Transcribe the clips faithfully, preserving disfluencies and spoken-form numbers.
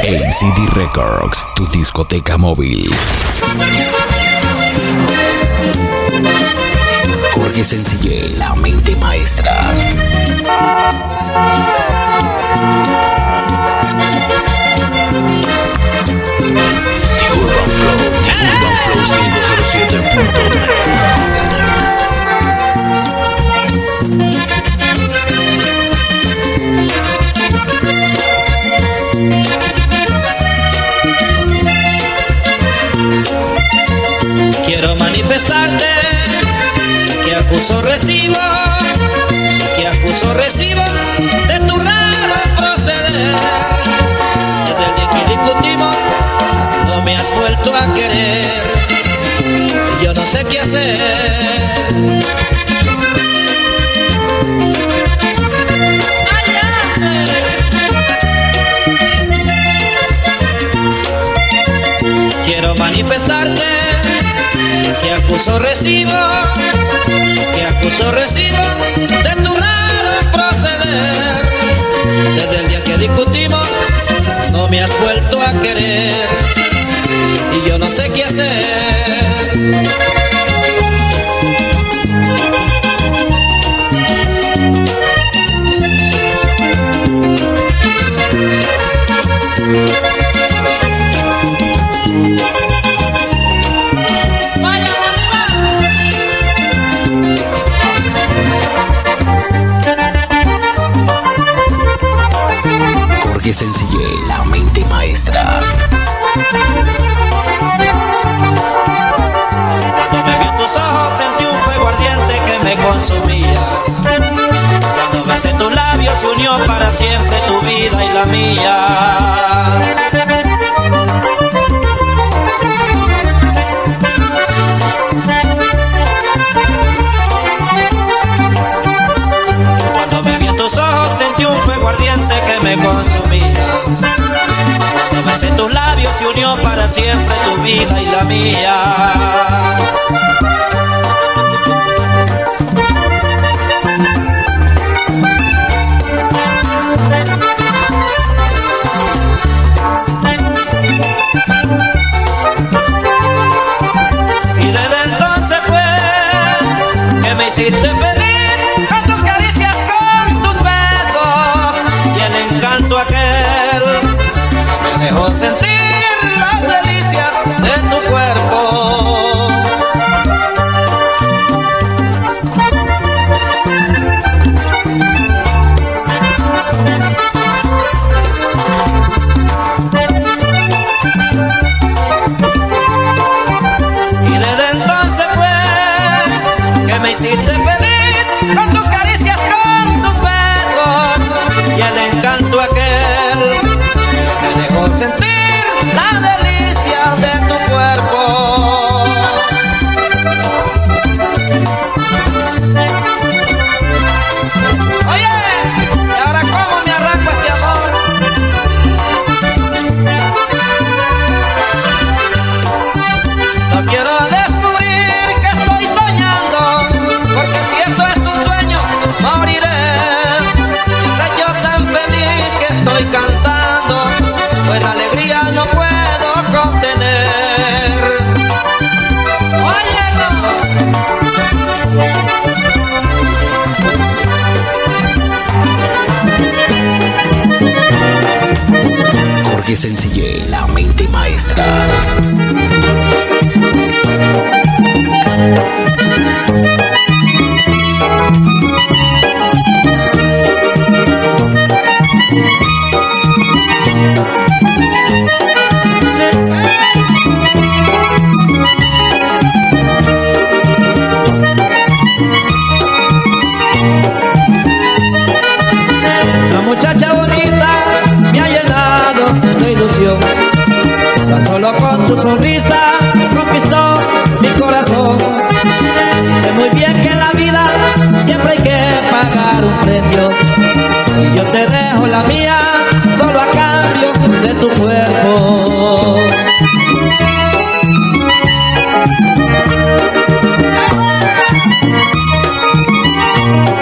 A C D Records, tu discoteca móvil. Jorge Sencille, la mente maestra. Urban Flow, Urban Flow cinco cero siete punto net. Quiero manifestarte que acuso recibo, que acuso recibo de tu raro proceder. Desde el día que discutimos no me has vuelto a querer. Yo no sé qué hacer. Quiero manifestarte que acuso recibo, que acuso recibo de tu raro proceder. Desde el día que discutimos no me has vuelto a querer y yo no sé qué hacer. Jorge Sencille, la mente maestra. Cuando me vi en tus ojos sentí un fuego ardiente que me consumía. Cuando besé tus labios se unió para siempre tu vida y la mía. Cuando me vi en tus ojos sentí un fuego ardiente que me consumía. Cuando besé tus labios se unió para siempre tu vida y la mía. Y desde entonces fue que me hiciste feliz con tus caricias, con tus besos y el encanto aquel me dejó sentir las delicias de tu cuerpo. Y desde entonces fue que me hiciste feliz con tus caricias, con tus besos y el encanto aquel me dejó sentir la delicia de tu cuerpo. Oye, ¿y ahora cómo me arranco este amor? No quiero descubrir que estoy soñando, porque si esto es un sueño, moriré. Sé yo tan feliz que estoy cantando, pues la alegría no puedo contener. Jorge Sencille, la mente maestra. La muchacha bonita me ha llenado de ilusión, tan solo con su sonrisa conquistó mi corazón. Sé muy bien que en la vida siempre hay que pagar un precio, y yo te dejo la mía solo a cambio de tu cuerpo.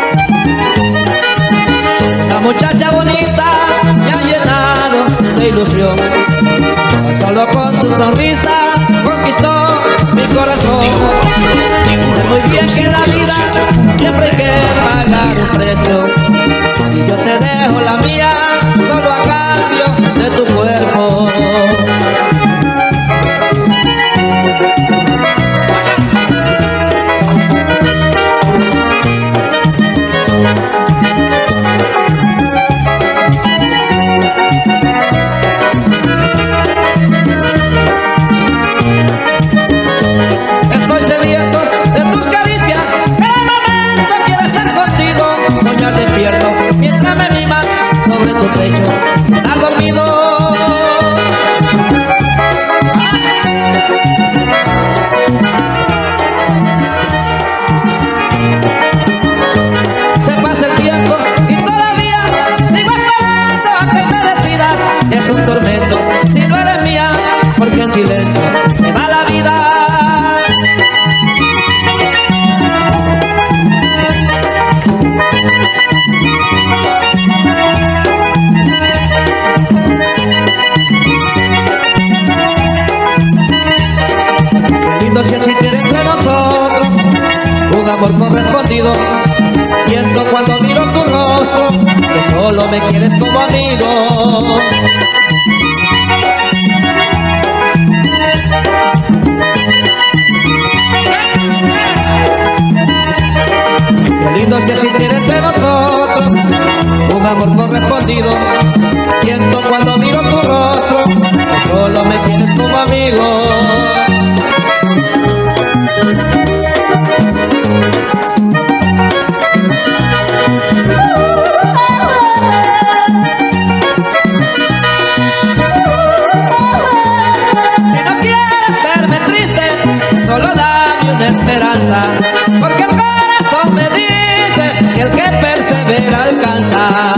La muchacha bonita me ha llenado de ilusión. ilusión. Tan solo con su sonrisa conquistó mi corazón. Sé muy bien que en la vida siempre hay que pagar un precio, y yo te dejo la mía solo a cambio de tu cuerpo. Estoy sediento de tus caricias, cada momento quiero estar contigo, soñar despierto mientras me mimas sobre tu pecho, estar dormido. Se pasa el tiempo y todavía sigo esperando a que te decidas. Es un tormento si no eres mía, porque en silencio se va la vida. Si existiera entre nosotros un amor correspondido, siento cuando miro tu rostro que solo me quieres como amigo. Qué lindo si existiera entre nosotros un amor correspondido, siento cuando miro tu rostro que solo me quieres como amigo. Solo dame una esperanza, porque el corazón me dice que el que persevera alcanza.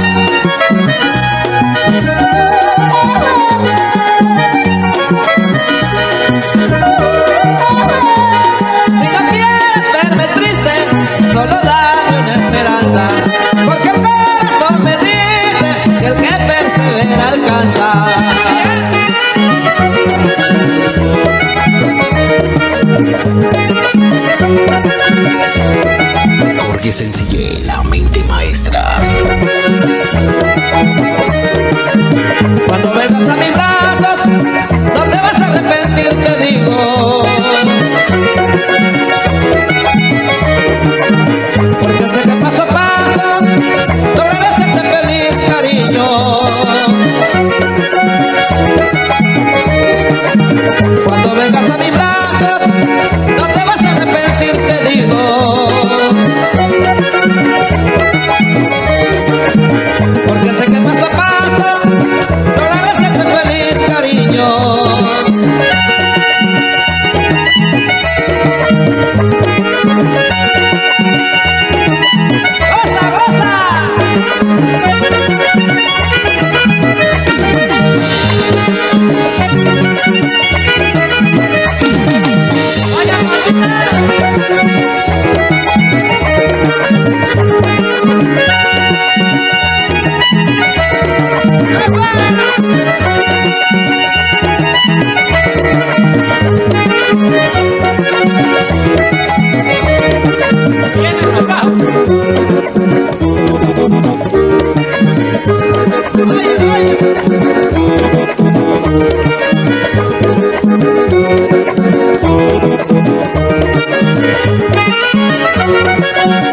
Si no quieres verme triste, solo dame una esperanza, porque el corazón me dice que el que persevera alcanza. Jorge Sencillez, la mente maestra. Cuando vengas a mis brazos, no te vas a arrepentir, te digo. Porque sé que paso a paso lograré hacerte feliz, cariño. Cuando vengas a mis brazos, no te vas a arrepentir, te digo. Porque sé que paso a paso lograré hacerte feliz, cariño. ¡Goza, goza! Ay, ay.